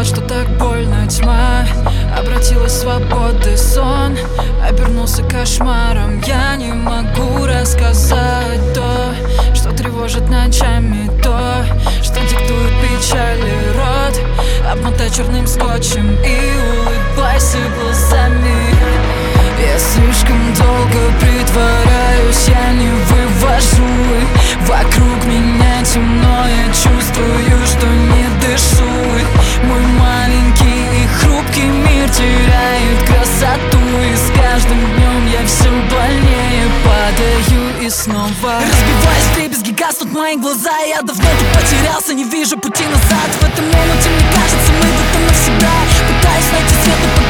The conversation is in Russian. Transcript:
что так больно, тьма обратилась в свободный сон, обернулся кошмаром. Я не могу рассказать то, что тревожит ночами, то, что диктует печали рот. Обмотай черным скотчем и улыбайся глазами. Я слишком долго притворяюсь, я не вывожу. Вокруг меня темно, я чувствую, что не дышу. Мой маленький и хрупкий мир теряет красоту, и с каждым днем я все больнее падаю и снова разбиваясь вдребезги, гаснут мои глаза. Я давно тут потерялся, не вижу пути назад. В этом омуте, мне кажется, мы в этом навсегда. Пытаюсь найти свет, но